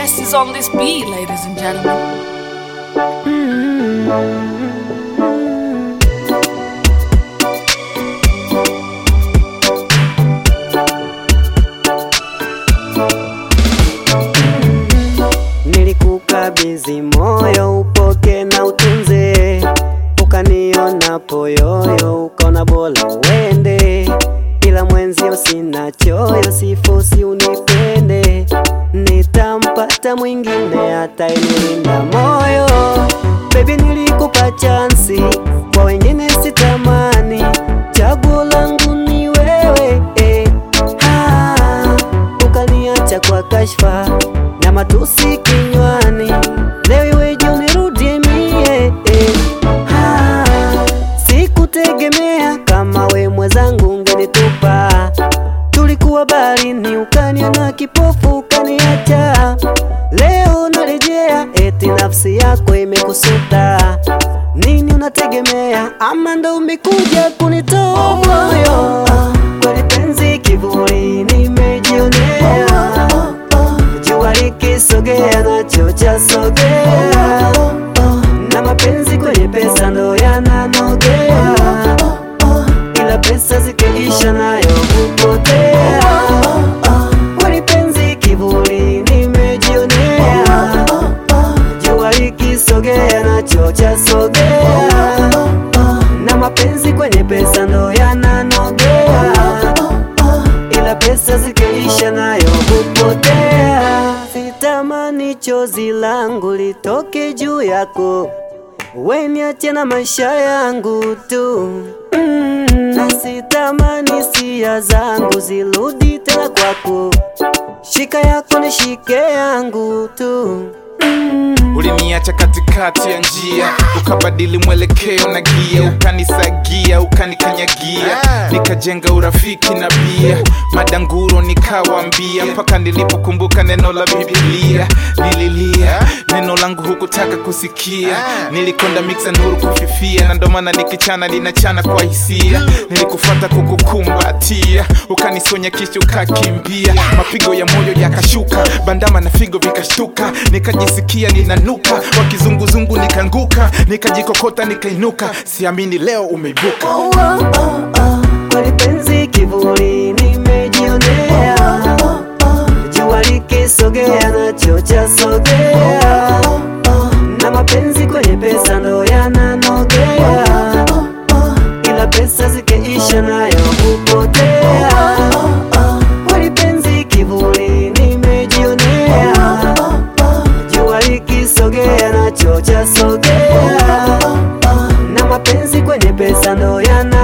best is on this beat, ladies and gentlemen. Nilikukabidhi moyo upoke na utunze, ukaniona poyoyo ukaona bora uende, ila mwenzio sina choyo, sifosi unipende, nitampata mwingine atanilinda moyo. Baby nilikupa chansi, kwa wengine sitamani, chaguo langu ni wewe ukaniacha kwa kashfa na matusi kinywani, leo iweje unirudie mie sikutegemea kama we mwenzangu ungenitupa, tulikuwa baharini ukaniona kipofu ukaniacha, leo narejea eti nafsi yako imekusuta. Nini unategemea, ama ndo umekuja kunitoa moyo? Kweli penzi kivuli nimejionea, jua likisogea nacho chasogea, na mapenzi kwenye pesa ndo yananogea, ila pesa zikiisha nayo hupotea. Kweli penzi kivuli nimejionea, jua likisogea nacho chasogea, na mapenzi kwenye pesa ndo yananogea, ila pesa zikiisha nayo hupotea. Sitamani chozi langu litoke juu yako, we niache na maisha yangu tu na sitamani hisia zangu zirudi tena kwako, shika yako nishike yangu tu Uliniacha katikati ya njia, ukabadili mwelekeo na gia, ukanisagia, ukanikanyagia, nikajenga urafiki na bia, madanguro nikawambia, mpaka nilipokumbuka neno la Biblia. Nililia, neno langu hukutaka kusikia, nilikonda mixa nuru kufifia, na ndo maana nikichana linachana kwa hisia. Nilikufuata kukukumbatia, ukanisonya kisha ukakimbia, mapigo ya moyo yakashuka, bandama na figo vikashtuka, nikajisikia ninanuka, wakizunguzungu nikanguka, nikajikokota nikainuka, siamini leo umeibuka. Kweli penzi kivuli nimejionea, jua likisogea nacho chasogea, na mapenzi kwenye pesa ndo yananogea, ila pesa zikiisha nayo hupotea. Kweli penzi kivuli nimejionea, jua likisogea nacho chasogea, na mapenzi kwenye pesa ndo yana